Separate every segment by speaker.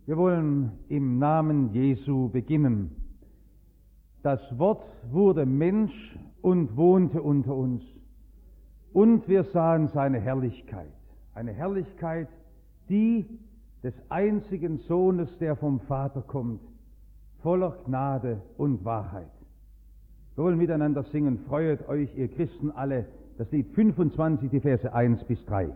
Speaker 1: Wir wollen im Namen Jesu beginnen. Das Wort wurde Mensch und wohnte unter uns. Und wir sahen seine Herrlichkeit. Eine Herrlichkeit, die des einzigen Sohnes, der vom Vater kommt, voller Gnade und Wahrheit. Wir wollen miteinander singen. Freuet euch, ihr Christen alle, das Lied 25, die Verse 1 bis 3.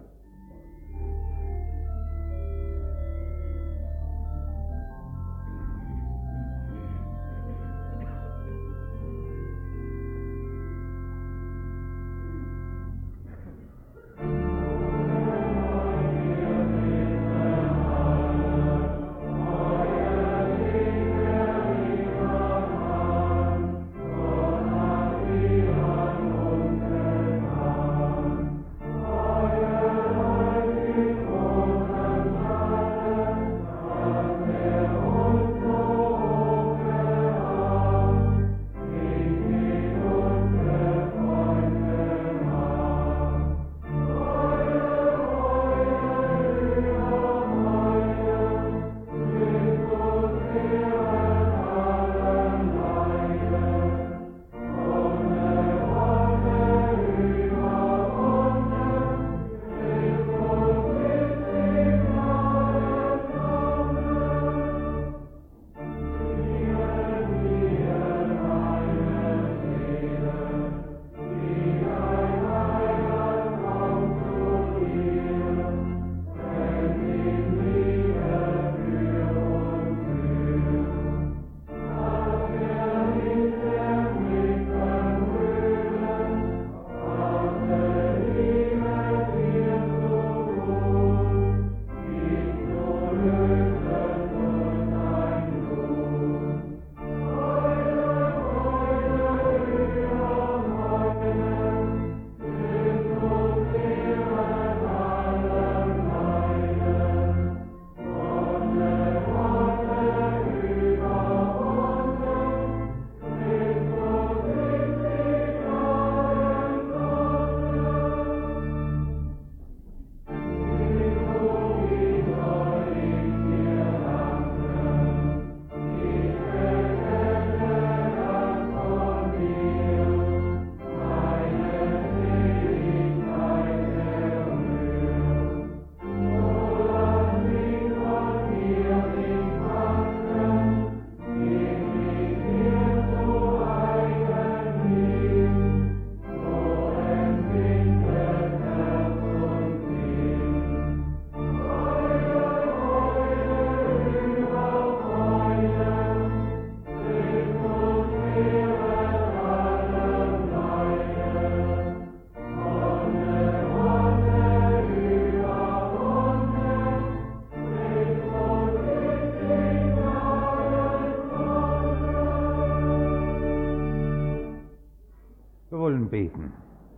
Speaker 1: Beten.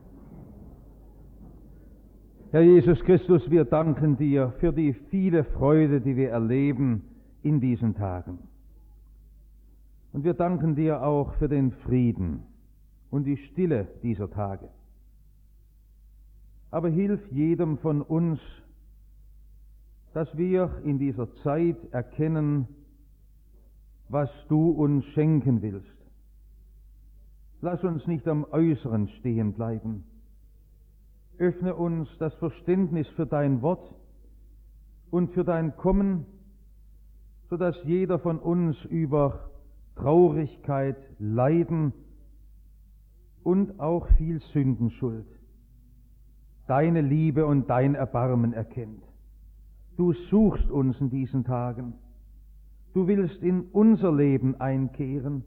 Speaker 1: Herr Jesus Christus, wir danken dir für die viele Freude, die wir erleben in diesen Tagen. Und wir danken dir auch für den Frieden und die Stille dieser Tage. Aber hilf jedem von uns, dass wir in dieser Zeit erkennen, was du uns schenken willst. Lass uns nicht am Äußeren stehen bleiben. Öffne uns das Verständnis für dein Wort und für dein Kommen, sodass jeder von uns über Traurigkeit, Leiden und auch viel Sündenschuld deine Liebe und dein Erbarmen erkennt. Du suchst uns in diesen Tagen. Du willst in unser Leben einkehren.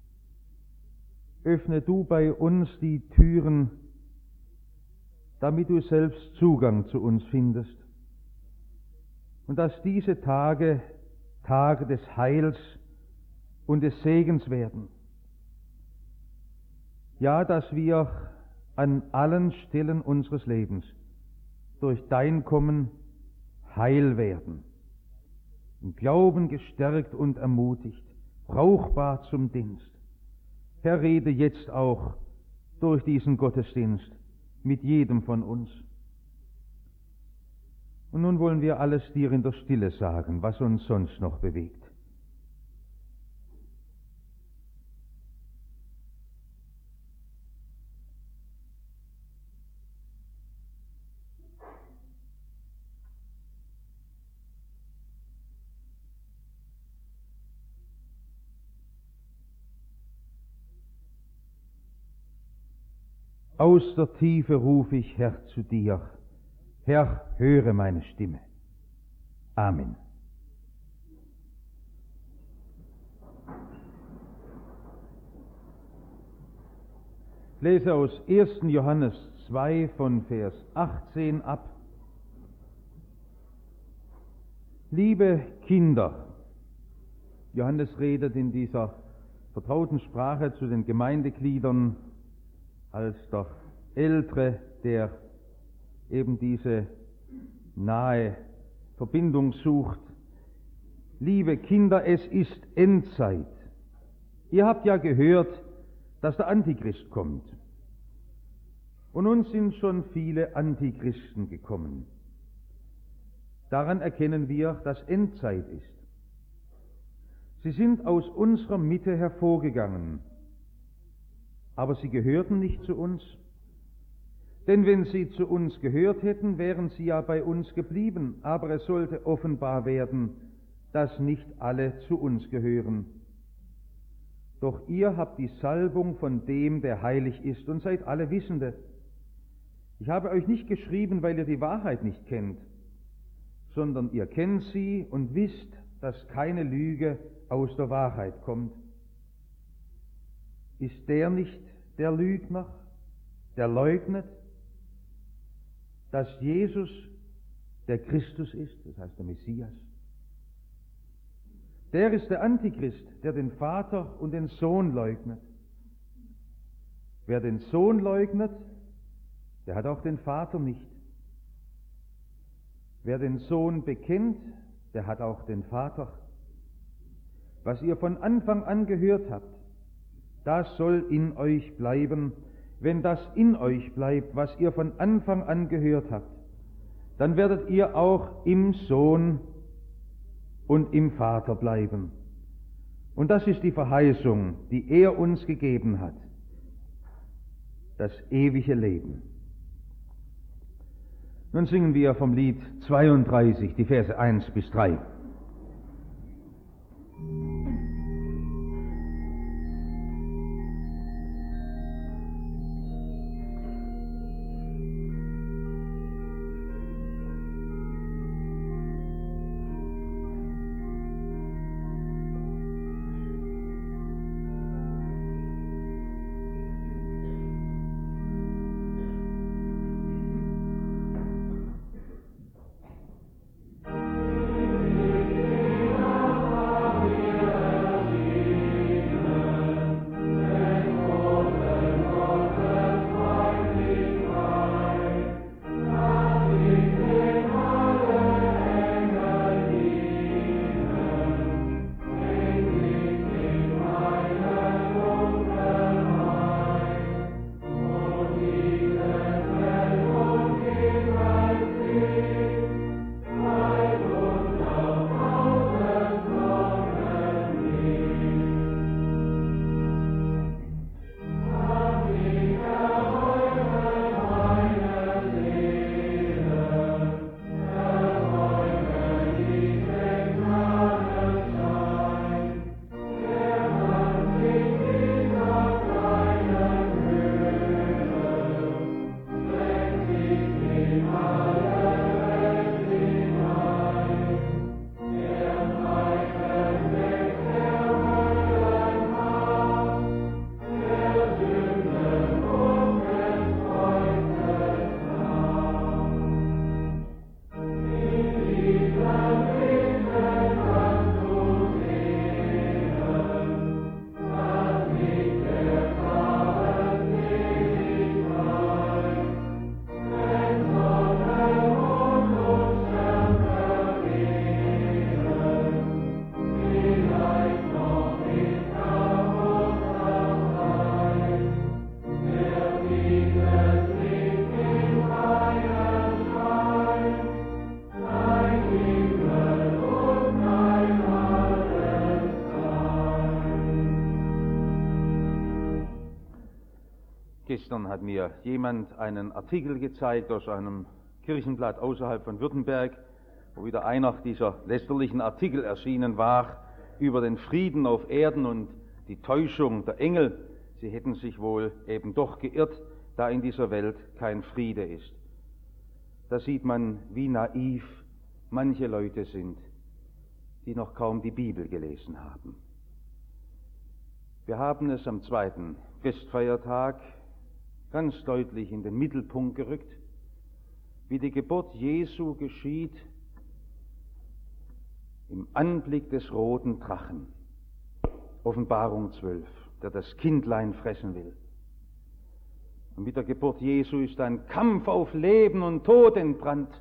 Speaker 1: Öffne du bei uns die Türen, damit du selbst Zugang zu uns findest. Und dass diese Tage Tage des Heils und des Segens werden. Ja, dass wir an allen Stellen unseres Lebens durch dein Kommen heil werden, im Glauben gestärkt und ermutigt, brauchbar zum Dienst. Herr, rede jetzt auch durch diesen Gottesdienst mit jedem von uns. Und nun wollen wir alles dir in der Stille sagen, was uns sonst noch bewegt. Aus der Tiefe rufe ich, Herr, zu dir. Herr, höre meine Stimme. Amen. Ich lese aus 1. Johannes 2 von Vers 18 ab. Liebe Kinder, Johannes redet in dieser vertrauten Sprache zu den Gemeindegliedern als der Ältere, der eben diese nahe Verbindung sucht. Liebe Kinder, es ist Endzeit. Ihr habt ja gehört, dass der Antichrist kommt. Und uns sind schon viele Antichristen gekommen. Daran erkennen wir, dass Endzeit ist. Sie sind aus unserer Mitte hervorgegangen, aber sie gehörten nicht zu uns. Denn wenn sie zu uns gehört hätten, wären sie ja bei uns geblieben. Aber es sollte offenbar werden, dass nicht alle zu uns gehören. Doch ihr habt die Salbung von dem, der heilig ist, und seid alle Wissende. Ich habe euch nicht geschrieben, weil ihr die Wahrheit nicht kennt, sondern ihr kennt sie und wisst, dass keine Lüge aus der Wahrheit kommt. Ist der nicht der Lügner, der leugnet, dass Jesus der Christus ist, das heißt der Messias? Der ist der Antichrist, der den Vater und den Sohn leugnet. Wer den Sohn leugnet, der hat auch den Vater nicht. Wer den Sohn bekennt, der hat auch den Vater. Was ihr von Anfang an gehört habt, das soll in euch bleiben. Wenn das in euch bleibt, was ihr von Anfang an gehört habt, dann werdet ihr auch im Sohn und im Vater bleiben. Und das ist die Verheißung, die er uns gegeben hat, das ewige Leben. Nun singen wir vom Lied 32, die Verse 1 bis 3. Gestern hat mir jemand einen Artikel gezeigt aus einem Kirchenblatt außerhalb von Württemberg, wo wieder einer dieser lästerlichen Artikel erschienen war über den Frieden auf Erden und die Täuschung der Engel. Sie hätten sich wohl eben doch geirrt, da in dieser Welt kein Friede ist. Da sieht man, wie naiv manche Leute sind, die noch kaum die Bibel gelesen haben. Wir haben es am zweiten Christfeiertag ganz deutlich in den Mittelpunkt gerückt, wie die Geburt Jesu geschieht im Anblick des roten Drachen, Offenbarung 12, der das Kindlein fressen will. Und mit der Geburt Jesu ist ein Kampf auf Leben und Tod entbrannt.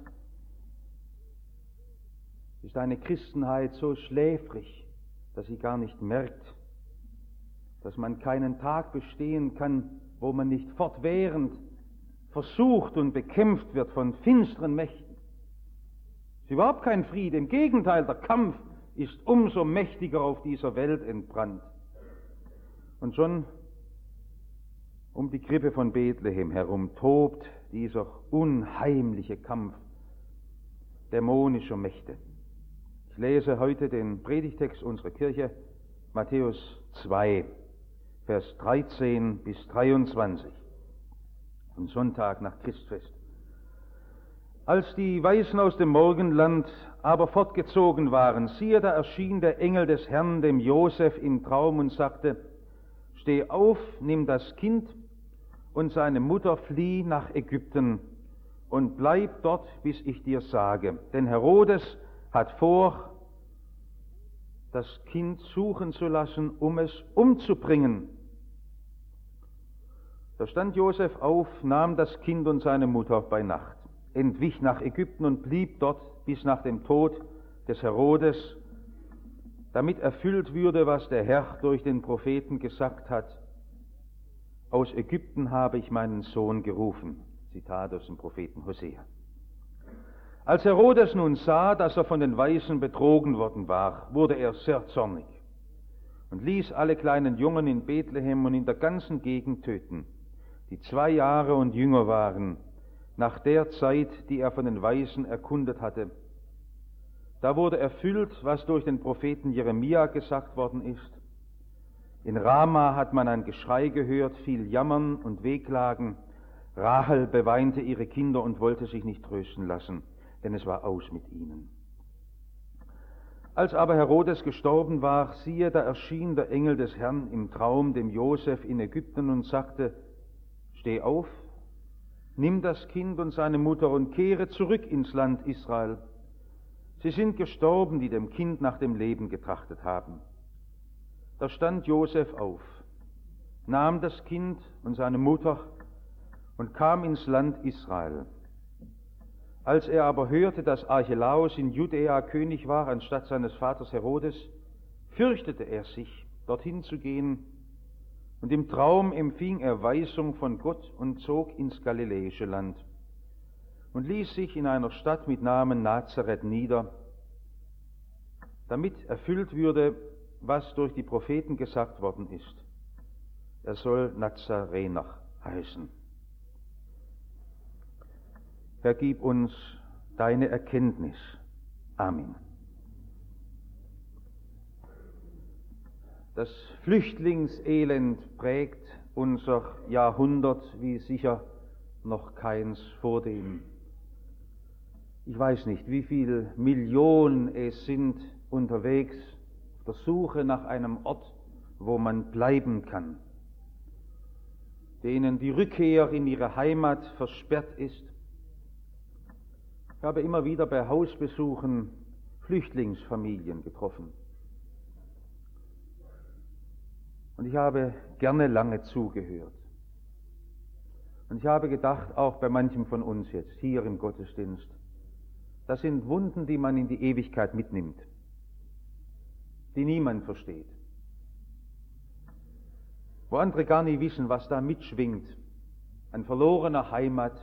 Speaker 1: Ist eine Christenheit so schläfrig, dass sie gar nicht merkt, dass man keinen Tag bestehen kann, wo man nicht fortwährend versucht und bekämpft wird von finsteren Mächten. Es ist überhaupt kein Friede, im Gegenteil, der Kampf ist umso mächtiger auf dieser Welt entbrannt. Und schon um die Krippe von Bethlehem herum tobt dieser unheimliche Kampf dämonischer Mächte. Ich lese heute den Predigtext unserer Kirche, Matthäus 2, Vers 13 bis 23, am Sonntag nach Christfest. Als die Weisen aus dem Morgenland aber fortgezogen waren, siehe, da erschien der Engel des Herrn dem Josef im Traum und sagte: Steh auf, nimm das Kind und seine Mutter, flieh nach Ägypten und bleib dort, bis ich dir sage. Denn Herodes hat vor, das Kind suchen zu lassen, um es umzubringen. Da stand Josef auf, nahm das Kind und seine Mutter bei Nacht, entwich nach Ägypten und blieb dort bis nach dem Tod des Herodes, damit erfüllt würde, was der Herr durch den Propheten gesagt hat: Aus Ägypten habe ich meinen Sohn gerufen. Zitat aus dem Propheten Hosea. Als Herodes nun sah, dass er von den Weisen betrogen worden war, wurde er sehr zornig und ließ alle kleinen Jungen in Bethlehem und in der ganzen Gegend töten, die 2 Jahre und jünger waren, nach der Zeit, die er von den Weisen erkundet hatte. Da wurde erfüllt, was durch den Propheten Jeremia gesagt worden ist: In Rama hat man ein Geschrei gehört, viel Jammern und Wehklagen. Rahel beweinte ihre Kinder und wollte sich nicht trösten lassen, denn es war aus mit ihnen. Als aber Herodes gestorben war, siehe, da erschien der Engel des Herrn im Traum dem Josef in Ägypten und sagte: Steh auf, nimm das Kind und seine Mutter und kehre zurück ins Land Israel. Sie sind gestorben, die dem Kind nach dem Leben getrachtet haben. Da stand Josef auf, nahm das Kind und seine Mutter und kam ins Land Israel. Als er aber hörte, dass Archelaus in Judäa König war anstatt seines Vaters Herodes, fürchtete er sich, dorthin zu gehen, und im Traum empfing er Weisung von Gott und zog ins galiläische Land und ließ sich in einer Stadt mit Namen Nazareth nieder, damit erfüllt würde, was durch die Propheten gesagt worden ist: Er soll Nazarener heißen. Herr, gib uns deine Erkenntnis. Amen. Das Flüchtlingselend prägt unser Jahrhundert wie sicher noch keins vor dem. Ich weiß nicht, wie viele Millionen es sind unterwegs auf der Suche nach einem Ort, wo man bleiben kann, denen die Rückkehr in ihre Heimat versperrt ist. Ich habe immer wieder bei Hausbesuchen Flüchtlingsfamilien getroffen. Und ich habe gerne lange zugehört. Und ich habe gedacht, auch bei manchem von uns jetzt hier im Gottesdienst, das sind Wunden, die man in die Ewigkeit mitnimmt, die niemand versteht, wo andere gar nicht wissen, was da mitschwingt, an verlorener Heimat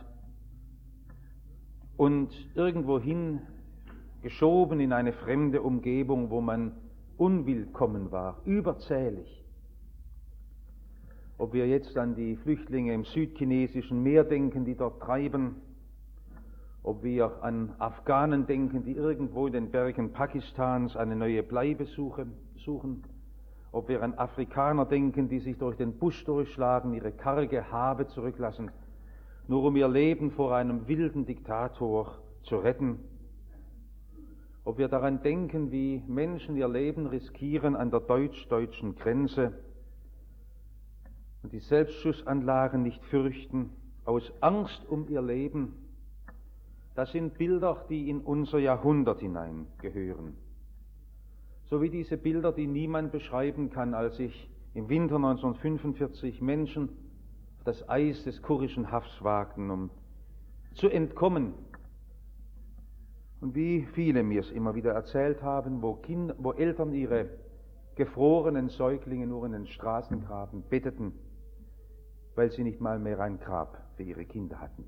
Speaker 1: und irgendwohin geschoben in eine fremde Umgebung, wo man unwillkommen war, überzählig. ob wir jetzt an die Flüchtlinge im südchinesischen Meer denken, die dort treiben, ob wir an Afghanen denken, die irgendwo in den Bergen Pakistans eine neue Bleibe suchen, ob wir an Afrikaner denken, die sich durch den Busch durchschlagen, ihre karge Habe zurücklassen, nur um ihr Leben vor einem wilden Diktator zu retten, ob wir daran denken, wie Menschen ihr Leben riskieren an der deutsch-deutschen Grenze und die Selbstschussanlagen nicht fürchten, aus Angst um ihr Leben. Das sind Bilder, die in unser Jahrhundert hineingehören. So wie diese Bilder, die niemand beschreiben kann, als sich im Winter 1945 Menschen auf das Eis des Kurrischen Hafs wagten, um zu entkommen. Und wie viele mir es immer wieder erzählt haben, wo Eltern ihre gefrorenen Säuglinge nur in den Straßengraben betteten, weil sie nicht mal mehr ein Grab für ihre Kinder hatten.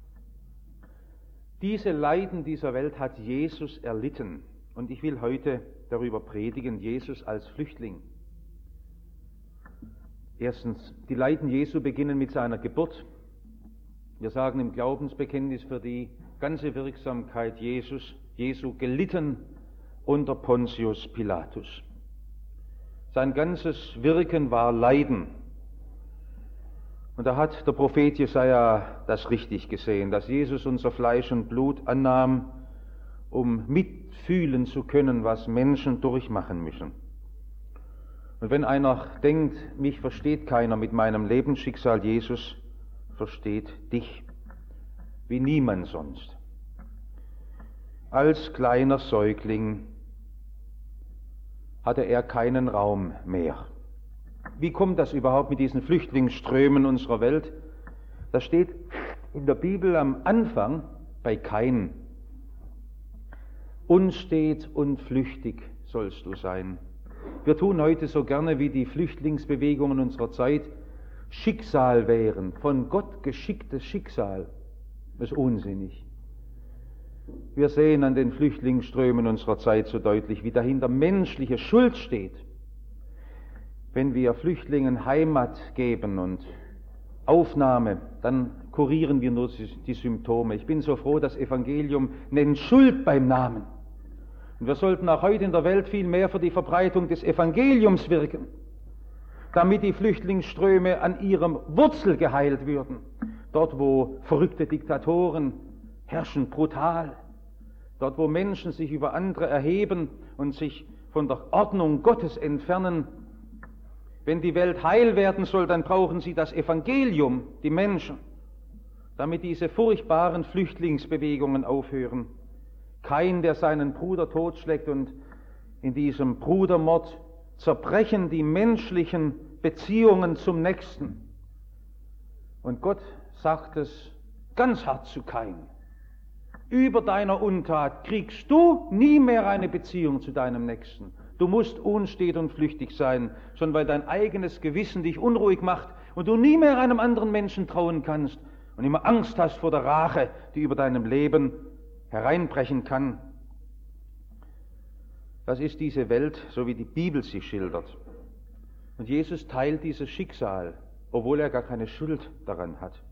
Speaker 1: Diese Leiden dieser Welt hat Jesus erlitten. Und ich will heute darüber predigen, Jesus als Flüchtling. Erstens, die Leiden Jesu beginnen mit seiner Geburt. Wir sagen im Glaubensbekenntnis für die ganze Wirksamkeit Jesu gelitten unter Pontius Pilatus. Sein ganzes Wirken war Leiden. Und da hat der Prophet Jesaja das richtig gesehen, dass Jesus unser Fleisch und Blut annahm, um mitfühlen zu können, was Menschen durchmachen müssen. Und wenn einer denkt, mich versteht keiner mit meinem Lebensschicksal, Jesus versteht dich wie niemand sonst. Als kleiner Säugling hatte er keinen Raum mehr. Wie kommt das überhaupt mit diesen Flüchtlingsströmen unserer Welt? Das steht in der Bibel am Anfang bei Kain. Unstet und flüchtig sollst du sein. Wir tun heute so gerne, wie die Flüchtlingsbewegungen unserer Zeit Schicksal wären, von Gott geschicktes Schicksal. Das ist unsinnig. Wir sehen an den Flüchtlingsströmen unserer Zeit so deutlich, wie dahinter menschliche Schuld steht. Wenn wir Flüchtlingen Heimat geben und Aufnahme, dann kurieren wir nur die Symptome. Ich bin so froh, das Evangelium nennt Schuld beim Namen. Und wir sollten auch heute in der Welt viel mehr für die Verbreitung des Evangeliums wirken, damit die Flüchtlingsströme an ihrem Wurzel geheilt würden. Dort, wo verrückte Diktatoren herrschen, brutal. Dort, wo Menschen sich über andere erheben und sich von der Ordnung Gottes entfernen. Wenn die Welt heil werden soll, dann brauchen sie das Evangelium, die Menschen, damit diese furchtbaren Flüchtlingsbewegungen aufhören. Kain, der seinen Bruder totschlägt, und in diesem Brudermord zerbrechen die menschlichen Beziehungen zum Nächsten. Und Gott sagt es ganz hart zu Kain: Über deiner Untat kriegst du nie mehr eine Beziehung zu deinem Nächsten. Du musst unstet und flüchtig sein, schon weil dein eigenes Gewissen dich unruhig macht und du nie mehr einem anderen Menschen trauen kannst und immer Angst hast vor der Rache, die über deinem Leben hereinbrechen kann. Das ist diese Welt, so wie die Bibel sie schildert. Und Jesus teilt dieses Schicksal, obwohl er gar keine Schuld daran hat.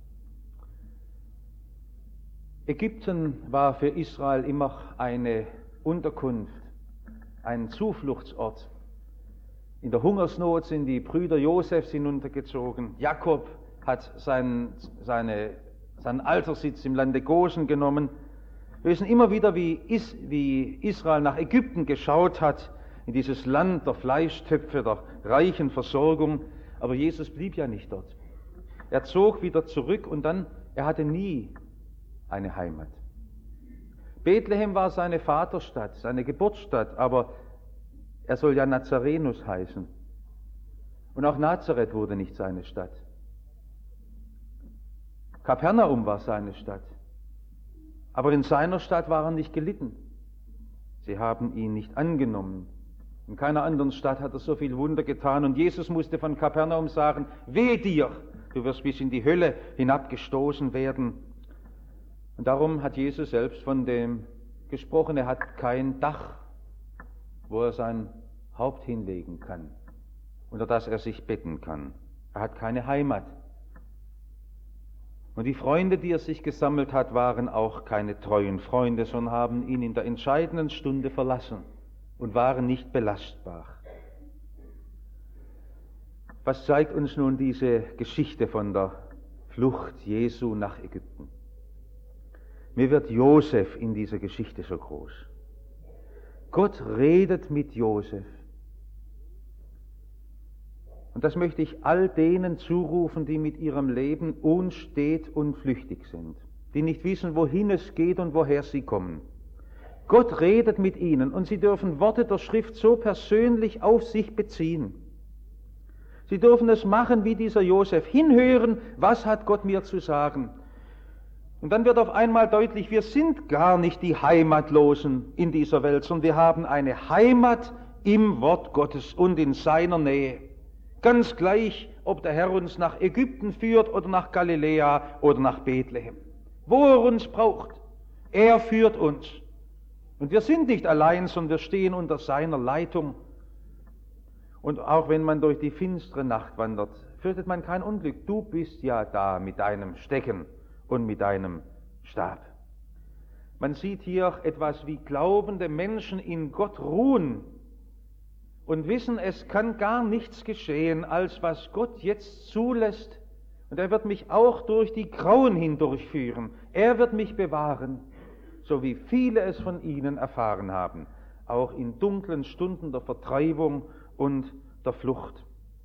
Speaker 1: Ägypten war für Israel immer eine Unterkunft, ein Zufluchtsort. In der Hungersnot sind die Brüder Josefs hinuntergezogen. Jakob hat seinen Alterssitz im Lande Gosen genommen. Wir wissen immer wieder, wie Israel nach Ägypten geschaut hat, in dieses Land der Fleischtöpfe, der reichen Versorgung. Aber Jesus blieb ja nicht dort. Er zog wieder zurück und er hatte nie eine Heimat. Bethlehem war seine Vaterstadt, seine Geburtsstadt, aber er soll ja Nazarenus heißen. Und auch Nazareth wurde nicht seine Stadt. Kapernaum war seine Stadt. Aber in seiner Stadt war er nicht gelitten. Sie haben ihn nicht angenommen. In keiner anderen Stadt hat er so viel Wunder getan. Und Jesus musste von Kapernaum sagen: Weh dir, du wirst bis in die Hölle hinabgestoßen werden. Und darum hat Jesus selbst von dem gesprochen, er hat kein Dach, wo er sein Haupt hinlegen kann, unter das er sich betten kann. Er hat keine Heimat. Und die Freunde, die er sich gesammelt hat, waren auch keine treuen Freunde, sondern haben ihn in der entscheidenden Stunde verlassen und waren nicht belastbar. Was zeigt uns nun diese Geschichte von der Flucht Jesu nach Ägypten? Mir wird Josef in dieser Geschichte so groß. Gott redet mit Josef. Und das möchte ich all denen zurufen, die mit ihrem Leben unstet und flüchtig sind, die nicht wissen, wohin es geht und woher sie kommen. Gott redet mit ihnen und sie dürfen Worte der Schrift so persönlich auf sich beziehen. Sie dürfen es machen wie dieser Josef, hinhören, was hat Gott mir zu sagen. Und dann wird auf einmal deutlich, wir sind gar nicht die Heimatlosen in dieser Welt, sondern wir haben eine Heimat im Wort Gottes und in seiner Nähe. Ganz gleich, ob der Herr uns nach Ägypten führt oder nach Galiläa oder nach Bethlehem. Wo er uns braucht, er führt uns. Und wir sind nicht allein, sondern wir stehen unter seiner Leitung. Und auch wenn man durch die finstere Nacht wandert, fürchtet man kein Unglück. Du bist ja da mit deinem Stecken und mit deinem Stab. Man sieht hier etwas, wie glaubende Menschen in Gott ruhen und wissen, es kann gar nichts geschehen, als was Gott jetzt zulässt. Und er wird mich auch durch die Grauen hindurchführen. Er wird mich bewahren, so wie viele es von ihnen erfahren haben, auch in dunklen Stunden der Vertreibung und der Flucht.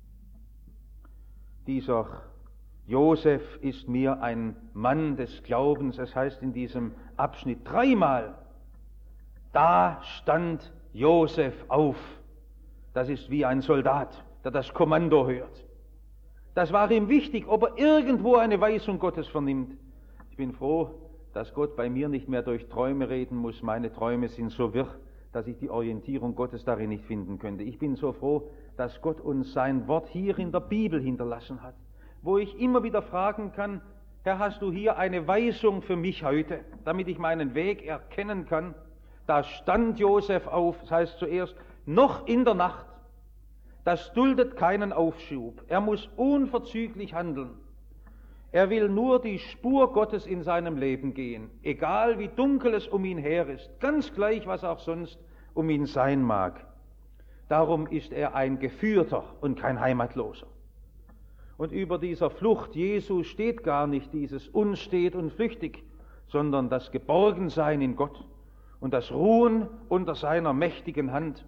Speaker 1: Dieser Josef ist mir ein Mann des Glaubens. Es heißt in diesem Abschnitt 3-mal, da stand Josef auf. Das ist wie ein Soldat, der das Kommando hört. Das war ihm wichtig, ob er irgendwo eine Weisung Gottes vernimmt. Ich bin froh, dass Gott bei mir nicht mehr durch Träume reden muss. Meine Träume sind so wirr, dass ich die Orientierung Gottes darin nicht finden könnte. Ich bin so froh, dass Gott uns sein Wort hier in der Bibel hinterlassen hat, wo ich immer wieder fragen kann, Herr, hast du hier eine Weisung für mich heute, damit ich meinen Weg erkennen kann? Da stand Josef auf, das heißt zuerst, noch in der Nacht. Das duldet keinen Aufschub. Er muss unverzüglich handeln. Er will nur die Spur Gottes in seinem Leben gehen, egal wie dunkel es um ihn her ist, ganz gleich, was auch sonst um ihn sein mag. Darum ist er ein Geführter und kein Heimatloser. Und über dieser Flucht Jesu steht gar nicht dieses unstet und flüchtig, sondern das Geborgensein in Gott und das Ruhen unter seiner mächtigen Hand.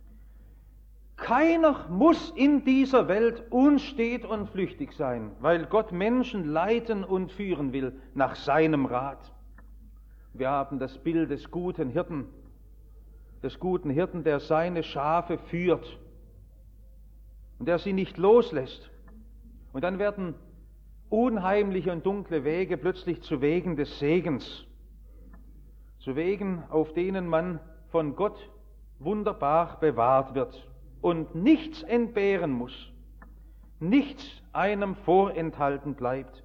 Speaker 1: Keiner muss in dieser Welt unstet und flüchtig sein, weil Gott Menschen leiten und führen will nach seinem Rat. Wir haben das Bild des guten Hirten, der seine Schafe führt und der sie nicht loslässt. Und dann werden unheimliche und dunkle Wege plötzlich zu Wegen des Segens, zu Wegen, auf denen man von Gott wunderbar bewahrt wird und nichts entbehren muss, nichts einem vorenthalten bleibt.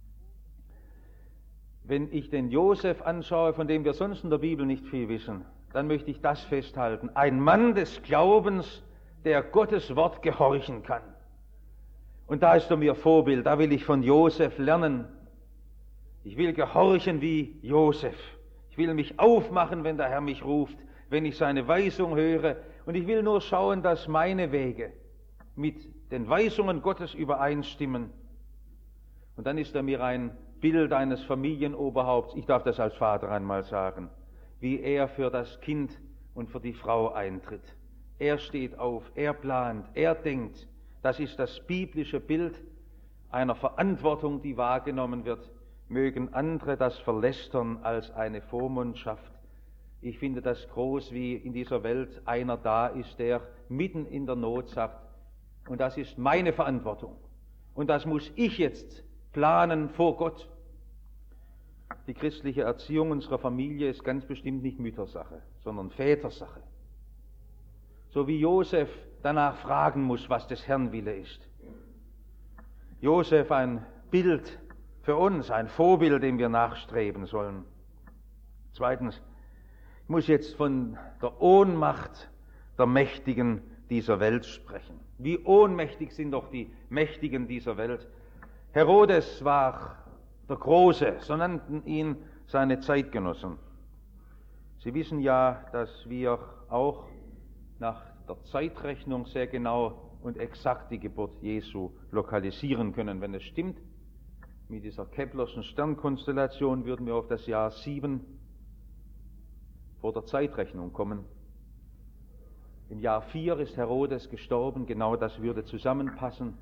Speaker 1: Wenn ich den Josef anschaue, von dem wir sonst in der Bibel nicht viel wissen, dann möchte ich das festhalten. Ein Mann des Glaubens, der Gottes Wort gehorchen kann. Und da ist er mir Vorbild, da will ich von Josef lernen. Ich will gehorchen wie Josef. Ich will mich aufmachen, wenn der Herr mich ruft, wenn ich seine Weisung höre. Und ich will nur schauen, dass meine Wege mit den Weisungen Gottes übereinstimmen. Und dann ist er mir ein Bild eines Familienoberhaupts, ich darf das als Vater einmal sagen, wie er für das Kind und für die Frau eintritt. Er steht auf, er plant, er denkt. Das ist das biblische Bild einer Verantwortung, die wahrgenommen wird. Mögen andere das verlästern als eine Vormundschaft. Ich finde das groß, wie in dieser Welt einer da ist, der mitten in der Not sagt, und das ist meine Verantwortung. Und das muss ich jetzt planen vor Gott. Die christliche Erziehung unserer Familie ist ganz bestimmt nicht Müttersache, sondern Vätersache. So wie Josef danach fragen muss, was des Herrn Wille ist. Josef ein Bild für uns, ein Vorbild, dem wir nachstreben sollen. Zweitens, ich muss jetzt von der Ohnmacht der Mächtigen dieser Welt sprechen. Wie ohnmächtig sind doch die Mächtigen dieser Welt. Herodes war der Große, so nannten ihn seine Zeitgenossen. Sie wissen ja, dass wir auch nach der Zeitrechnung sehr genau und exakt die Geburt Jesu lokalisieren können. Wenn es stimmt, mit dieser Keplerschen Sternkonstellation würden wir auf das Jahr 7 vor der Zeitrechnung kommen. Im Jahr 4 ist Herodes gestorben, genau das würde zusammenpassen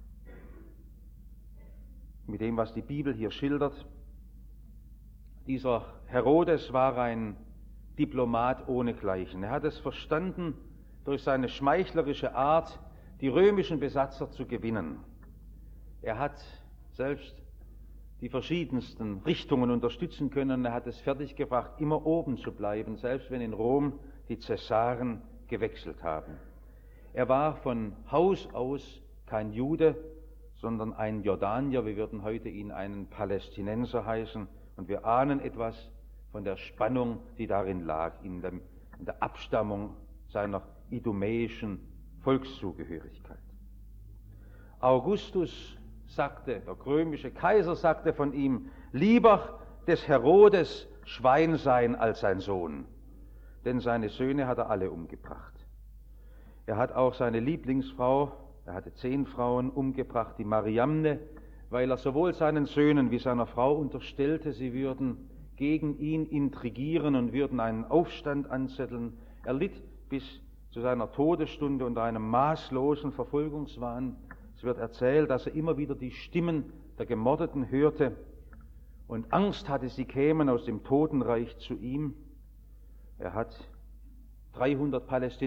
Speaker 1: mit dem, was die Bibel hier schildert. Dieser Herodes war ein Diplomat ohnegleichen. Er hat es verstanden, durch seine schmeichlerische Art die römischen Besatzer zu gewinnen. Er hat selbst die verschiedensten Richtungen unterstützen können. Er hat es fertiggebracht, immer oben zu bleiben, selbst wenn in Rom die Cäsaren gewechselt haben. Er war von Haus aus kein Jude, sondern ein Jordanier. Wir würden heute ihn einen Palästinenser heißen. Und wir ahnen etwas von der Spannung, die darin lag, in der Abstammung seiner idumäischen Volkszugehörigkeit. Augustus sagte, der römische Kaiser sagte von ihm, lieber des Herodes Schwein sein als sein Sohn, denn seine Söhne hat er alle umgebracht. Er hat auch seine Lieblingsfrau, er hatte 10 Frauen umgebracht, die Mariamne, weil er sowohl seinen Söhnen wie seiner Frau unterstellte, sie würden gegen ihn intrigieren und würden einen Aufstand anzetteln. Er litt bis zu seiner Todesstunde unter einem maßlosen Verfolgungswahn. Es wird erzählt, dass er immer wieder die Stimmen der Gemordeten hörte und Angst hatte, sie kämen aus dem Totenreich zu ihm. Er hat 300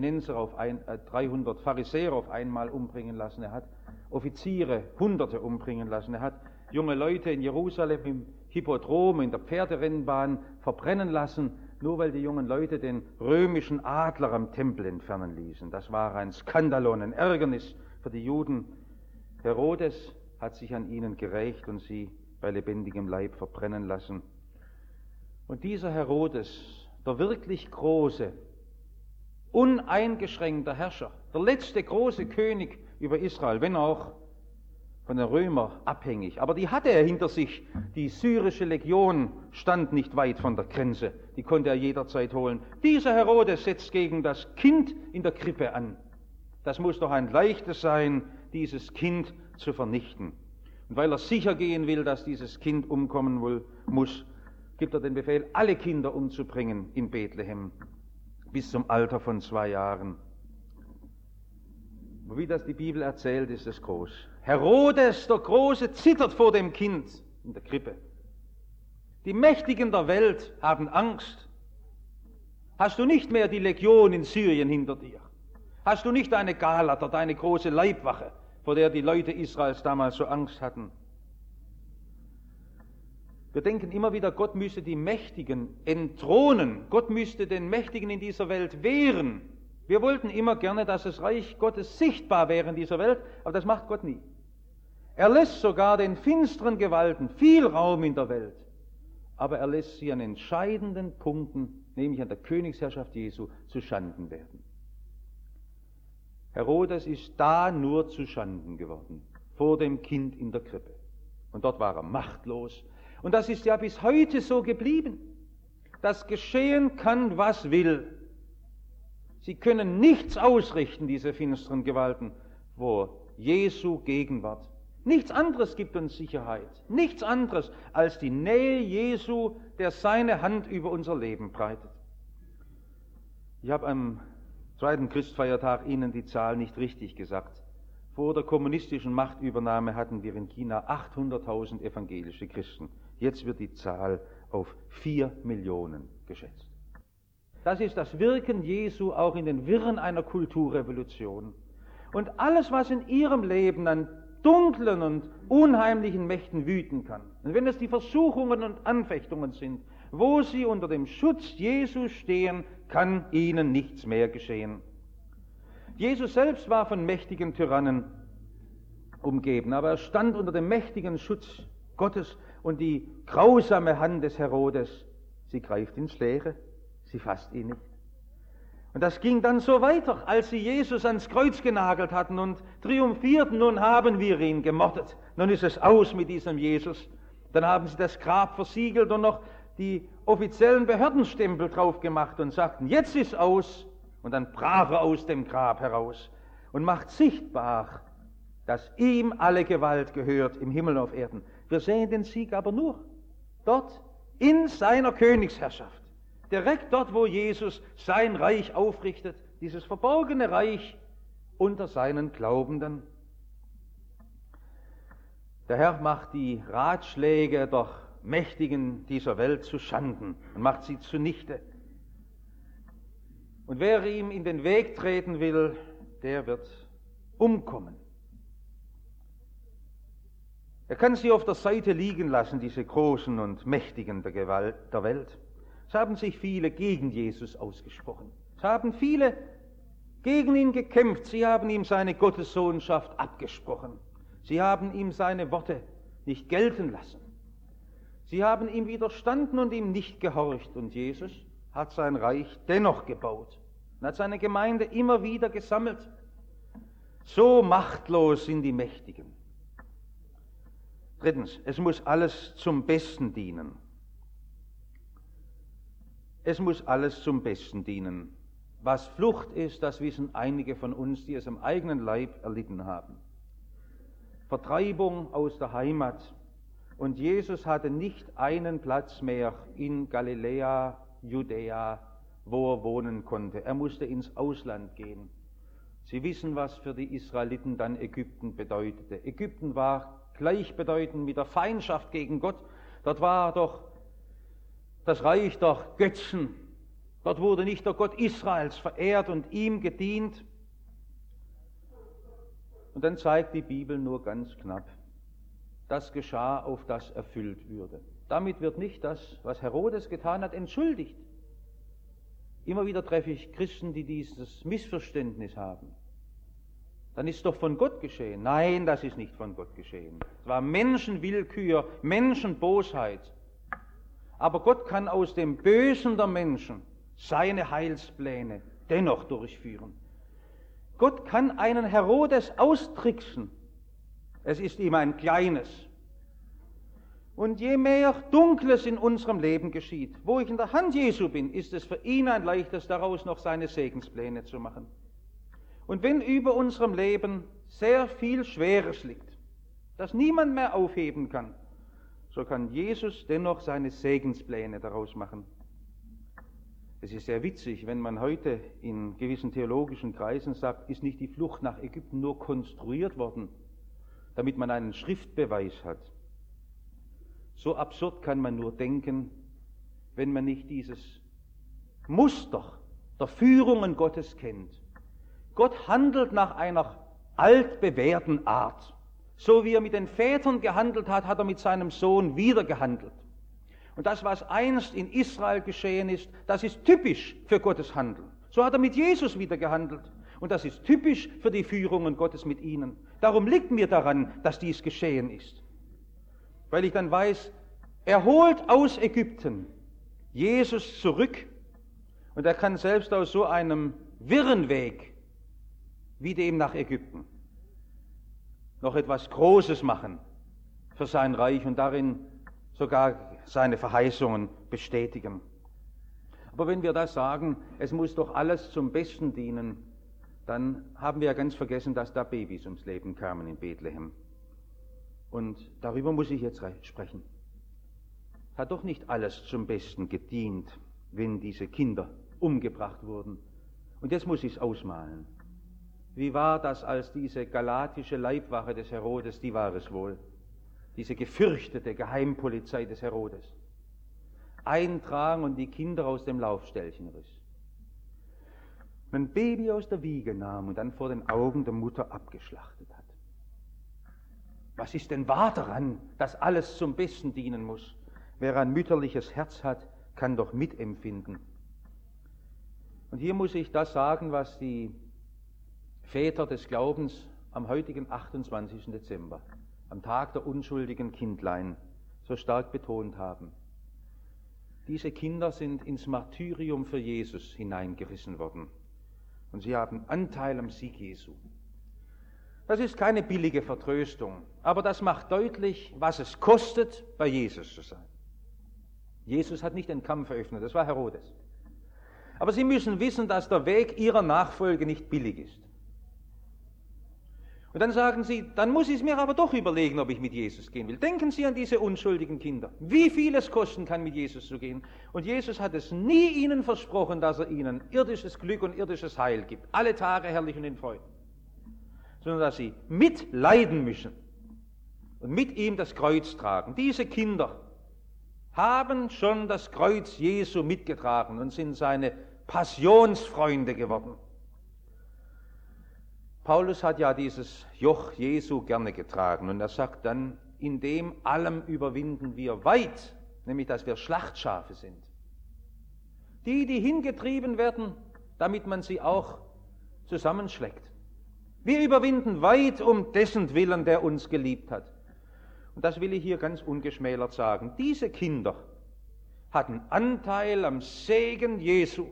Speaker 1: Pharisäer auf einmal umbringen lassen. Er hat Offiziere, Hunderte umbringen lassen. Er hat junge Leute in Jerusalem im Hippodrom, in der Pferderennbahn verbrennen lassen, nur weil die jungen Leute den römischen Adler am Tempel entfernen ließen. Das war ein Skandalon, ein Ärgernis für die Juden. Herodes hat sich an ihnen gerächt und sie bei lebendigem Leib verbrennen lassen. Und dieser Herodes, der wirklich große, uneingeschränkter Herrscher, der letzte große König über Israel, wenn auch von den Römern abhängig. Aber die hatte er hinter sich. Die syrische Legion stand nicht weit von der Grenze. Die konnte er jederzeit holen. Dieser Herodes setzt gegen das Kind in der Krippe an. Das muss doch ein leichtes sein, dieses Kind zu vernichten. Und weil er sicher gehen will, dass dieses Kind umkommen muss, gibt er den Befehl, alle Kinder umzubringen in Bethlehem bis zum Alter von 2 Jahren. Wie das die Bibel erzählt, ist es groß. Herodes, der Große, zittert vor dem Kind in der Krippe. Die Mächtigen der Welt haben Angst. Hast du nicht mehr die Legion in Syrien hinter dir? Hast du nicht deine Galater, deine große Leibwache, vor der die Leute Israels damals so Angst hatten? Wir denken immer wieder, Gott müsse die Mächtigen entthronen. Gott müsste den Mächtigen in dieser Welt wehren. Wir wollten immer gerne, dass das Reich Gottes sichtbar wäre in dieser Welt, aber das macht Gott nie. Er lässt sogar den finsteren Gewalten viel Raum in der Welt, aber er lässt sie an entscheidenden Punkten, nämlich an der Königsherrschaft Jesu, zu Schanden werden. Herodes ist da nur zu Schanden geworden, vor dem Kind in der Krippe. Und dort war er machtlos. Und das ist ja bis heute so geblieben. Das geschehen kann, was will. Sie können nichts ausrichten, diese finsteren Gewalten, vor Jesu Gegenwart. Nichts anderes gibt uns Sicherheit. Nichts anderes als die Nähe Jesu, der seine Hand über unser Leben breitet. Ich habe am 2. Christfeiertag Ihnen die Zahl nicht richtig gesagt. Vor der kommunistischen Machtübernahme hatten wir in China 800.000 evangelische Christen. Jetzt wird die Zahl auf 4 Millionen geschätzt. Das ist das Wirken Jesu auch in den Wirren einer Kulturrevolution. Und alles, was in Ihrem Leben an dunklen und unheimlichen Mächten wüten kann, und wenn es die Versuchungen und Anfechtungen sind, wo Sie unter dem Schutz Jesu stehen, kann Ihnen nichts mehr geschehen. Jesus selbst war von mächtigen Tyrannen umgeben, aber er stand unter dem mächtigen Schutz Gottes und die grausame Hand des Herodes, sie greift ins Leere, sie fasst ihn nicht. Und das ging dann so weiter, als sie Jesus ans Kreuz genagelt hatten und triumphierten, nun haben wir ihn gemordet, nun ist es aus mit diesem Jesus. Dann haben sie das Grab versiegelt und noch die offiziellen Behördenstempel drauf gemacht und sagten, jetzt ist aus. Und dann brach er aus dem Grab heraus und macht sichtbar, dass ihm alle Gewalt gehört im Himmel und auf Erden. Wir sehen den Sieg aber nur dort in seiner Königsherrschaft. Direkt dort, wo Jesus sein Reich aufrichtet, dieses verborgene Reich unter seinen Glaubenden. Der Herr macht die Ratschläge der Mächtigen dieser Welt zu Schanden und macht sie zunichte. Und wer ihm in den Weg treten will, der wird umkommen. Er kann sie auf der Seite liegen lassen, diese Großen und Mächtigen der Welt. Es haben sich viele gegen Jesus ausgesprochen. Es haben viele gegen ihn gekämpft. Sie haben ihm seine Gottessohnschaft abgesprochen. Sie haben ihm seine Worte nicht gelten lassen. Sie haben ihm widerstanden und ihm nicht gehorcht. Und Jesus hat sein Reich dennoch gebaut und hat seine Gemeinde immer wieder gesammelt. So machtlos sind die Mächtigen. Drittens, es muss alles zum Besten dienen. Es muss alles zum Besten dienen. Was Flucht ist, das wissen einige von uns, die es am eigenen Leib erlitten haben. Vertreibung aus der Heimat. Und Jesus hatte nicht einen Platz mehr in Galiläa, Judäa, wo er wohnen konnte. Er musste ins Ausland gehen. Sie wissen, was für die Israeliten dann Ägypten bedeutete. Ägypten war gleichbedeutend mit der Feindschaft gegen Gott. Dort war doch das Reich der Götzen. Dort wurde nicht der Gott Israels verehrt und ihm gedient. Und dann zeigt die Bibel nur ganz knapp, das geschah, auf das erfüllt würde. Damit wird nicht das, was Herodes getan hat, entschuldigt. Immer wieder treffe ich Christen, die dieses Missverständnis haben. Dann ist doch von Gott geschehen. Nein, das ist nicht von Gott geschehen. Es war Menschenwillkür, Menschenbosheit. Aber Gott kann aus dem Bösen der Menschen seine Heilspläne dennoch durchführen. Gott kann einen Herodes austricksen. Es ist ihm ein kleines. Und je mehr Dunkles in unserem Leben geschieht, wo ich in der Hand Jesu bin, ist es für ihn ein leichtes, daraus noch seine Segenspläne zu machen. Und wenn über unserem Leben sehr viel Schweres liegt, das niemand mehr aufheben kann, so kann Jesus dennoch seine Segenspläne daraus machen. Es ist sehr witzig, wenn man heute in gewissen theologischen Kreisen sagt, ist nicht die Flucht nach Ägypten nur konstruiert worden, damit man einen Schriftbeweis hat. So absurd kann man nur denken, wenn man nicht dieses Muster der Führungen Gottes kennt. Gott handelt nach einer altbewährten Art. So wie er mit den Vätern gehandelt hat, hat er mit seinem Sohn wieder gehandelt. Und das, was einst in Israel geschehen ist, das ist typisch für Gottes Handeln. So hat er mit Jesus wieder gehandelt. Und das ist typisch für die Führungen Gottes mit ihnen. Darum liegt mir daran, dass dies geschehen ist. Weil ich dann weiß, er holt aus Ägypten Jesus zurück und er kann selbst aus so einem wirren Weg wie dem nach Ägypten noch etwas Großes machen für sein Reich und darin sogar seine Verheißungen bestätigen. Aber wenn wir das sagen, es muss doch alles zum Besten dienen, dann haben wir ja ganz vergessen, dass da Babys ums Leben kamen in Bethlehem. Und darüber muss ich jetzt sprechen. Es hat doch nicht alles zum Besten gedient, wenn diese Kinder umgebracht wurden. Und jetzt muss ich es ausmalen. Wie war das, als diese galatische Leibwache des Herodes, die war es wohl, diese gefürchtete Geheimpolizei des Herodes, eintragen und die Kinder aus dem Laufställchen riss. Ein Baby aus der Wiege nahm und dann vor den Augen der Mutter abgeschlachtet hat. Was ist denn wahr daran, dass alles zum Besten dienen muss? Wer ein mütterliches Herz hat, kann doch mitempfinden. Und hier muss ich das sagen, was die Väter des Glaubens am heutigen 28. Dezember, am Tag der unschuldigen Kindlein, so stark betont haben. Diese Kinder sind ins Martyrium für Jesus hineingerissen worden. und sie haben Anteil am Sieg Jesu. Das ist keine billige Vertröstung, aber das macht deutlich, was es kostet, bei Jesus zu sein. Jesus hat nicht den Kampf eröffnet, das war Herodes. Aber Sie müssen wissen, dass der Weg Ihrer Nachfolge nicht billig ist. Und dann sagen Sie, dann muss ich es mir aber doch überlegen, ob ich mit Jesus gehen will. Denken Sie an diese unschuldigen Kinder. Wie viel es kosten kann, mit Jesus zu gehen. Und Jesus hat es nie ihnen versprochen, dass er ihnen irdisches Glück und irdisches Heil gibt. Alle Tage herrlich und in Freuden. Sondern dass sie mitleiden müssen und mit ihm das Kreuz tragen. Diese Kinder haben schon das Kreuz Jesu mitgetragen und sind seine Passionsfreunde geworden. Paulus hat ja dieses Joch Jesu gerne getragen und er sagt dann, in dem allem überwinden wir weit, nämlich dass wir Schlachtschafe sind. Die hingetrieben werden, damit man sie auch zusammenschlägt. Wir überwinden weit um dessen Willen, der uns geliebt hat. Und das will ich hier ganz ungeschmälert sagen. Diese Kinder hatten Anteil am Segen Jesu.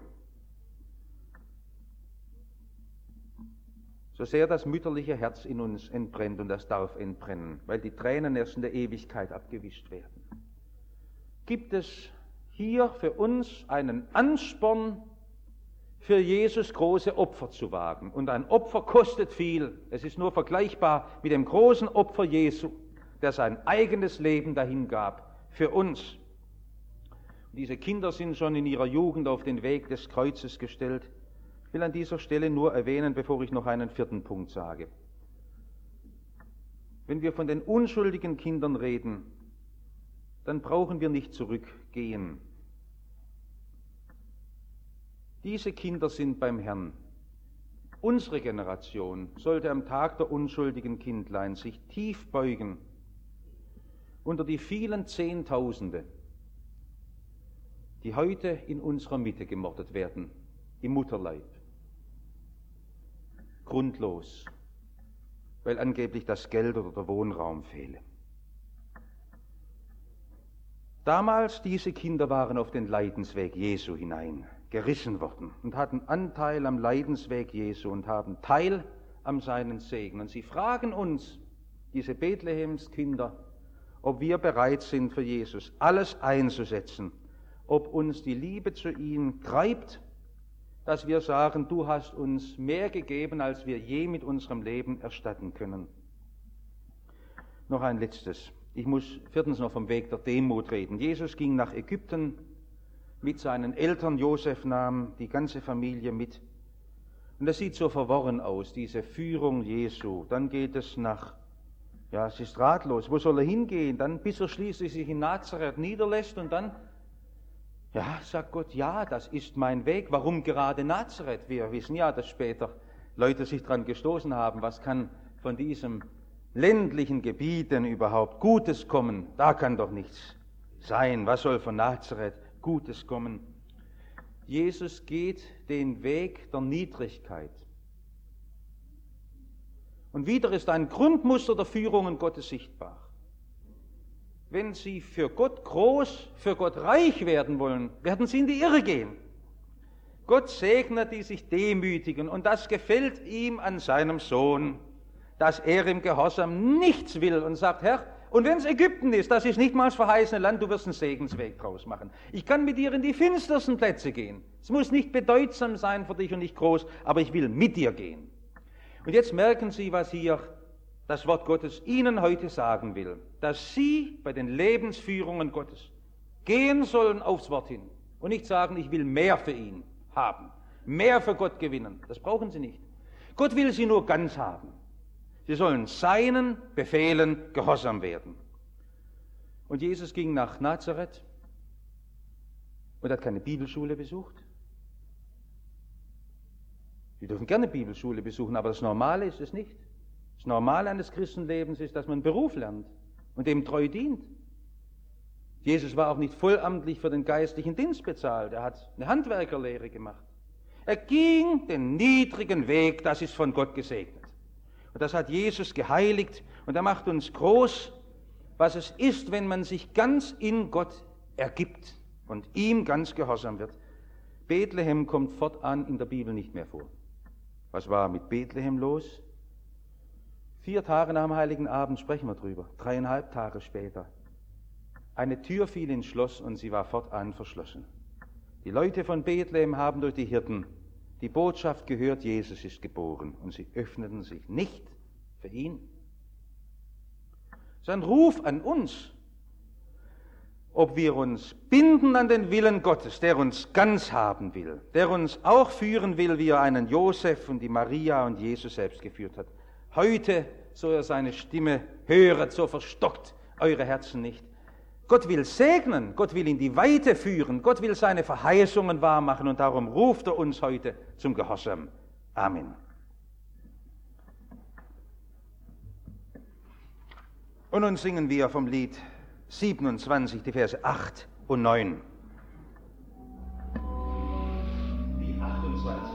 Speaker 1: So sehr das mütterliche Herz in uns entbrennt, und das darf entbrennen, weil die Tränen erst in der Ewigkeit abgewischt werden, gibt es hier für uns einen Ansporn, für Jesus große Opfer zu wagen. Und ein Opfer kostet viel. Es ist nur vergleichbar mit dem großen Opfer Jesu, der sein eigenes Leben dahingab für uns. Und diese Kinder sind schon in ihrer Jugend auf den Weg des Kreuzes gestellt. Ich will an dieser Stelle nur erwähnen, bevor ich noch einen vierten Punkt sage. Wenn wir von den unschuldigen Kindern reden, dann brauchen wir nicht zurückgehen. Diese Kinder sind beim Herrn. Unsere Generation sollte am Tag der unschuldigen Kindlein sich tief beugen unter die vielen Zehntausende, die heute in unserer Mitte gemordet werden, im Mutterleib. Grundlos, weil angeblich das Geld oder der Wohnraum fehle. Damals, diese Kinder waren auf den Leidensweg Jesu hinein gerissen worden und hatten Anteil am Leidensweg Jesu und haben Teil am seinen Segen. Und sie fragen uns, diese Bethlehemskinder, ob wir bereit sind, für Jesus alles einzusetzen, ob uns die Liebe zu ihm treibt, dass wir sagen, du hast uns mehr gegeben, als wir je mit unserem Leben erstatten können. Noch ein letztes. Ich muss viertens noch vom Weg der Demut reden. Jesus ging nach Ägypten mit seinen Eltern. Josef nahm die ganze Familie mit. Und das sieht so verworren aus, diese Führung Jesu. Dann geht es es ist ratlos. Wo soll er hingehen? Dann, bis er schließlich sich in Nazareth niederlässt und dann, sagt Gott, ja, das ist mein Weg. Warum gerade Nazareth? Wir wissen ja, dass später Leute sich daran gestoßen haben, was kann von diesem ländlichen Gebieten überhaupt Gutes kommen? Da kann doch nichts sein. Was soll von Nazareth Gutes kommen? Jesus geht den Weg der Niedrigkeit. Und wieder ist ein Grundmuster der Führungen Gottes sichtbar. Wenn Sie für Gott groß, für Gott reich werden wollen, werden Sie in die Irre gehen. Gott segnet, die sich demütigen, und das gefällt ihm an seinem Sohn, dass er im Gehorsam nichts will und sagt, Herr, und wenn es Ägypten ist, das ist nicht mal das verheißene Land, du wirst einen Segensweg draus machen. Ich kann mit dir in die finstersten Plätze gehen. Es muss nicht bedeutsam sein für dich und nicht groß, aber ich will mit dir gehen. Und jetzt merken Sie, was hier das Wort Gottes Ihnen heute sagen will, dass Sie bei den Lebensführungen Gottes gehen sollen aufs Wort hin und nicht sagen, ich will mehr für ihn haben, mehr für Gott gewinnen. Das brauchen Sie nicht. Gott will Sie nur ganz haben. Sie sollen seinen Befehlen gehorsam werden. Und Jesus ging nach Nazareth und hat keine Bibelschule besucht. Sie dürfen gerne Bibelschule besuchen, aber das Normale ist es nicht. Das Normale eines Christenlebens ist, dass man einen Beruf lernt und dem treu dient. Jesus war auch nicht vollamtlich für den geistlichen Dienst bezahlt. Er hat eine Handwerkerlehre gemacht. Er ging den niedrigen Weg, das ist von Gott gesegnet. Und das hat Jesus geheiligt und er macht uns groß, was es ist, wenn man sich ganz in Gott ergibt und ihm ganz gehorsam wird.
Speaker 2: Bethlehem kommt fortan in der Bibel nicht mehr vor. Was war mit Bethlehem los? 4 Tage nach dem Heiligen Abend sprechen wir drüber, 3,5 Tage später. Eine Tür fiel ins Schloss und sie war fortan verschlossen. Die Leute von Bethlehem haben durch die Hirten die Botschaft gehört, Jesus ist geboren, und sie öffneten sich nicht für ihn. Es ist ein Ruf an uns, ob wir uns binden an den Willen Gottes, der uns ganz haben will, der uns auch führen will, wie er einen Josef und die Maria und Jesus selbst geführt hat. Heute, so er seine Stimme höret, so verstockt eure Herzen nicht. Gott will segnen, Gott will in die Weite führen, Gott will seine Verheißungen wahrmachen, und darum ruft er uns heute zum Gehorsam. Amen. Und nun singen wir vom Lied 27, die Verse 8 und 9. Die 28.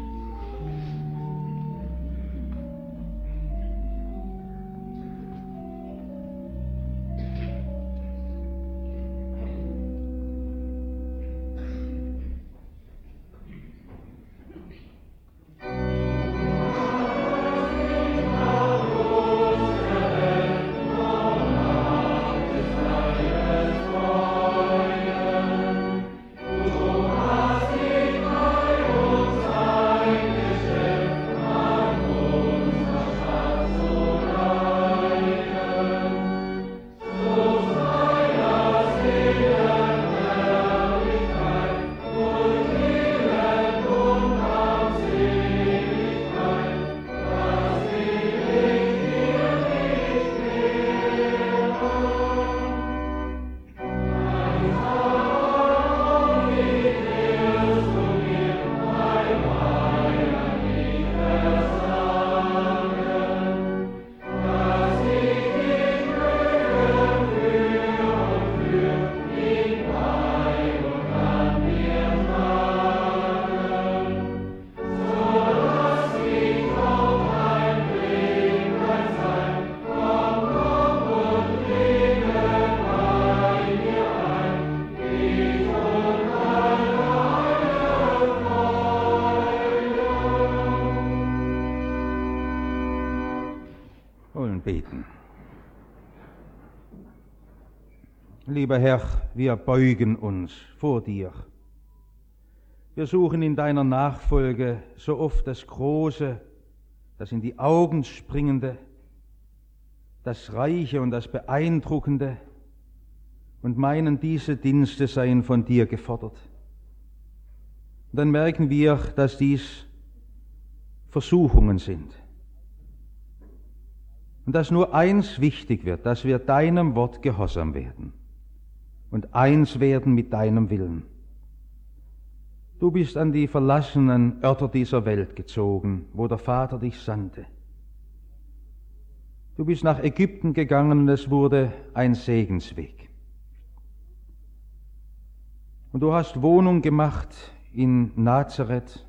Speaker 2: Beten. Lieber Herr, wir beugen uns vor dir. Wir suchen in deiner Nachfolge so oft das Große, das in die Augen springende, das Reiche und das Beeindruckende, und meinen, diese Dienste seien von dir gefordert. Und dann merken wir, dass dies Versuchungen sind. Und dass nur eins wichtig wird, dass wir deinem Wort gehorsam werden und eins werden mit deinem Willen. Du bist an die verlassenen Örter dieser Welt gezogen, wo der Vater dich sandte. Du bist nach Ägypten gegangen und es wurde ein Segensweg. Und du hast Wohnung gemacht in Nazareth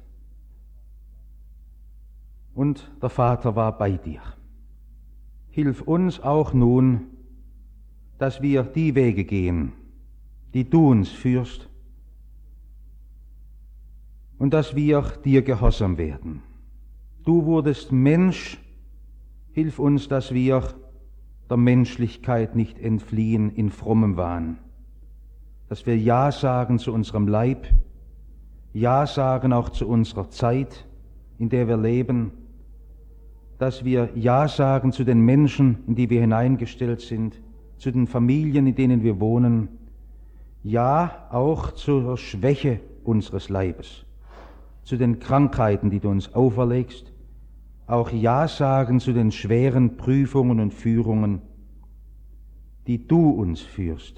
Speaker 2: und der Vater war bei dir. Hilf uns auch nun, dass wir die Wege gehen, die du uns führst, und dass wir dir gehorsam werden. Du wurdest Mensch, hilf uns, dass wir der Menschlichkeit nicht entfliehen in frommem Wahn, dass wir Ja sagen zu unserem Leib, Ja sagen auch zu unserer Zeit, in der wir leben, dass wir Ja sagen zu den Menschen, in die wir hineingestellt sind, zu den Familien, in denen wir wohnen, Ja auch zur Schwäche unseres Leibes, zu den Krankheiten, die du uns auferlegst, auch Ja sagen zu den schweren Prüfungen und Führungen, die du uns führst.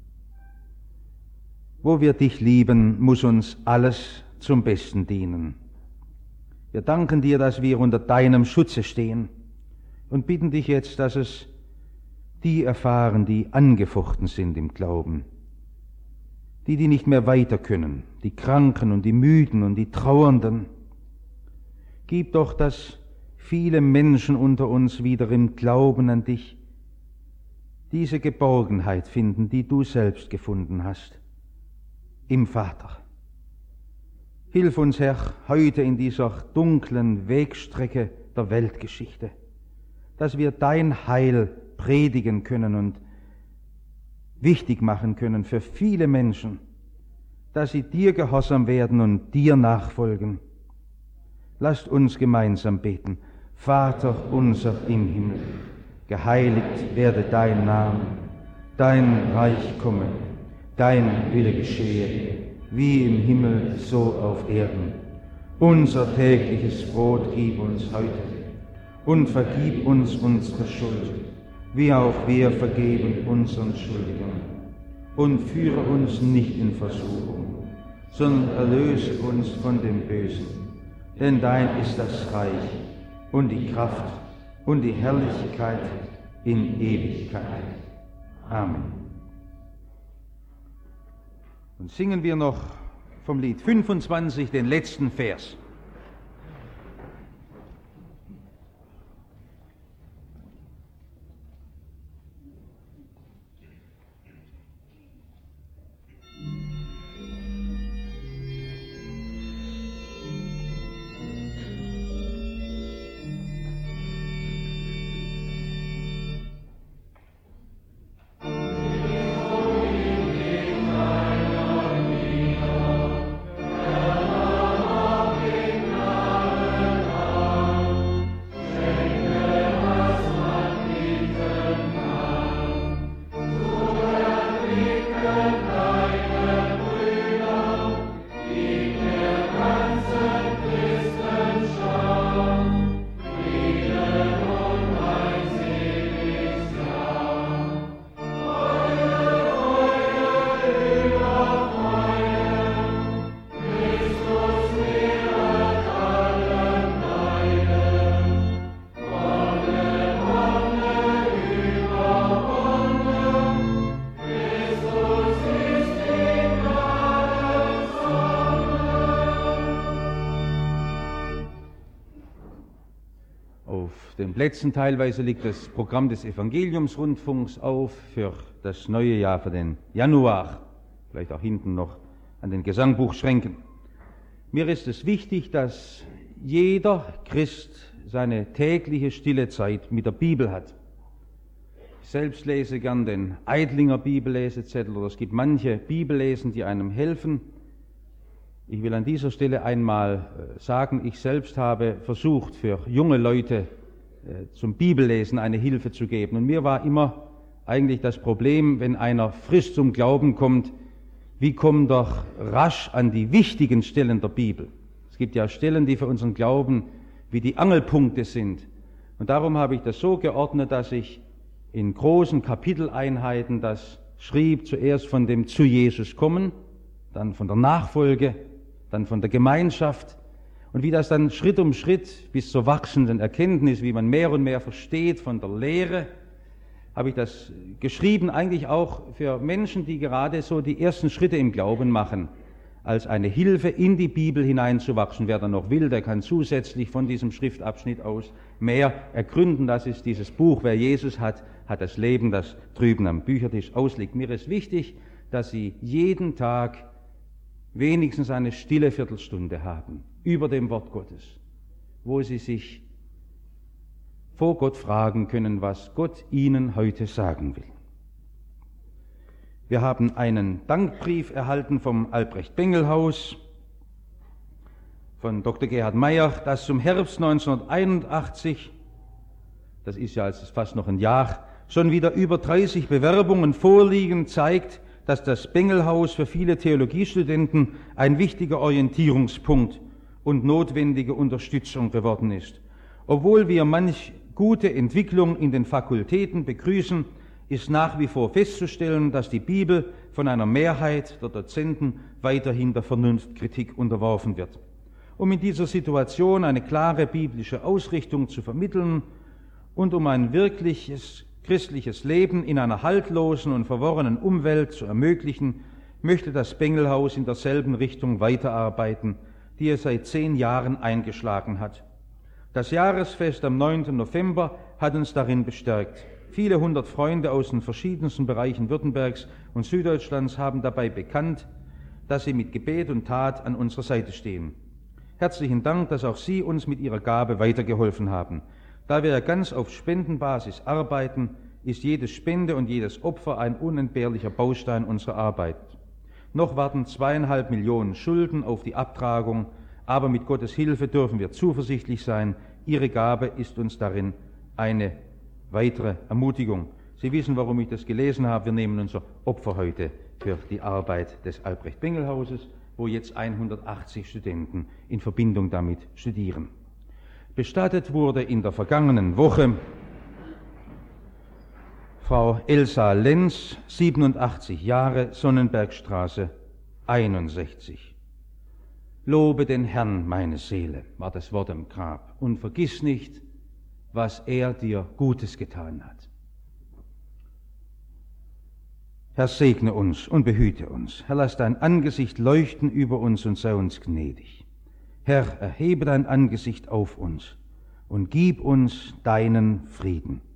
Speaker 2: Wo wir dich lieben, muss uns alles zum Besten dienen. Wir danken dir, dass wir unter deinem Schutze stehen und bitten dich jetzt, dass es die erfahren, die angefochten sind im Glauben, die nicht mehr weiter können, die Kranken und die Müden und die Trauernden. Gib doch, dass viele Menschen unter uns wieder im Glauben an dich diese Geborgenheit finden, die du selbst gefunden hast, im Vater. Hilf uns, Herr, heute in dieser dunklen Wegstrecke der Weltgeschichte, dass wir dein Heil predigen können und wichtig machen können für viele Menschen, dass sie dir gehorsam werden und dir nachfolgen. Lasst uns gemeinsam beten. Vater unser im Himmel, geheiligt werde dein Name, dein Reich komme, dein Wille geschehe, wie im Himmel so auf Erden. Unser tägliches Brot gib uns heute und vergib uns unsere Schuld, wie auch wir vergeben unseren Schuldigern. Und führe uns nicht in Versuchung, sondern erlöse uns von dem Bösen. Denn dein ist das Reich und die Kraft und die Herrlichkeit in Ewigkeit. Amen. Und singen wir noch vom Lied 25 den letzten Vers. Den Plätzen teilweise liegt das Programm des Evangeliumsrundfunks auf für das neue Jahr, für den Januar, vielleicht auch hinten noch an den Gesangbuchschränken. Mir ist es wichtig, dass jeder Christ seine tägliche stille Zeit mit der Bibel hat. Ich selbst lese gern den Eidlinger Bibellesezettel, oder es gibt manche Bibellesen, die einem helfen. Ich will an dieser Stelle einmal sagen, ich selbst habe versucht, für junge Leute zum Bibellesen eine Hilfe zu geben. Und mir war immer eigentlich das Problem, wenn einer frisch zum Glauben kommt, wie kommt doch rasch an die wichtigen Stellen der Bibel. Es gibt ja Stellen, die für unseren Glauben wie die Angelpunkte sind. Und darum habe ich das so geordnet, dass ich in großen Kapiteleinheiten das schrieb, zuerst von dem zu Jesus kommen, dann von der Nachfolge, dann von der Gemeinschaft. Und wie das dann Schritt um Schritt bis zur wachsenden Erkenntnis, wie man mehr und mehr versteht von der Lehre, habe ich das geschrieben, eigentlich auch für Menschen, die gerade so die ersten Schritte im Glauben machen, als eine Hilfe in die Bibel hineinzuwachsen. Wer da noch will, der kann zusätzlich von diesem Schriftabschnitt aus mehr ergründen. Das ist dieses Buch, wer Jesus hat, hat das Leben, das drüben am Büchertisch ausliegt. Mir ist wichtig, dass Sie jeden Tag wenigstens eine stille Viertelstunde haben über dem Wort Gottes, wo Sie sich vor Gott fragen können, was Gott Ihnen heute sagen will. Wir haben einen Dankbrief erhalten vom Albrecht-Bengel-Haus, von Dr. Gerhard Meyer, das zum Herbst 1981, das ist ja jetzt fast noch ein Jahr, schon wieder über 30 Bewerbungen vorliegen, zeigt, dass das Bengelhaus für viele Theologiestudenten ein wichtiger Orientierungspunkt und notwendige Unterstützung geworden ist. Obwohl wir manch gute Entwicklung in den Fakultäten begrüßen, ist nach wie vor festzustellen, dass die Bibel von einer Mehrheit der Dozenten weiterhin der Vernunftkritik unterworfen wird. Um in dieser Situation eine klare biblische Ausrichtung zu vermitteln und um ein wirkliches christliches Leben in einer haltlosen und verworrenen Umwelt zu ermöglichen, möchte das Bengelhaus in derselben Richtung weiterarbeiten, die er seit 10 Jahren eingeschlagen hat. Das Jahresfest am 9. November hat uns darin bestärkt. Viele 100 Freunde aus den verschiedensten Bereichen Württembergs und Süddeutschlands haben dabei bekannt, dass Sie mit Gebet und Tat an unserer Seite stehen. Herzlichen Dank, dass auch Sie uns mit Ihrer Gabe weitergeholfen haben. Da wir ja ganz auf Spendenbasis arbeiten, ist jede Spende und jedes Opfer ein unentbehrlicher Baustein unserer Arbeit. Noch warten 2,5 Millionen Schulden auf die Abtragung, aber mit Gottes Hilfe dürfen wir zuversichtlich sein. Ihre Gabe ist uns darin eine weitere Ermutigung. Sie wissen, warum ich das gelesen habe. Wir nehmen unser Opfer heute für die Arbeit des Albrecht-Bengel-Hauses, wo jetzt 180 Studenten in Verbindung damit studieren. Bestattet wurde in der vergangenen Woche Frau Elsa Lenz, 87 Jahre, Sonnenbergstraße 61. Lobe den Herrn, meine Seele, war das Wort am Grab, und vergiss nicht, was er dir Gutes getan hat. Herr, segne uns und behüte uns. Herr, lass dein Angesicht leuchten über uns und sei uns gnädig. Herr, erhebe dein Angesicht auf uns und gib uns deinen Frieden.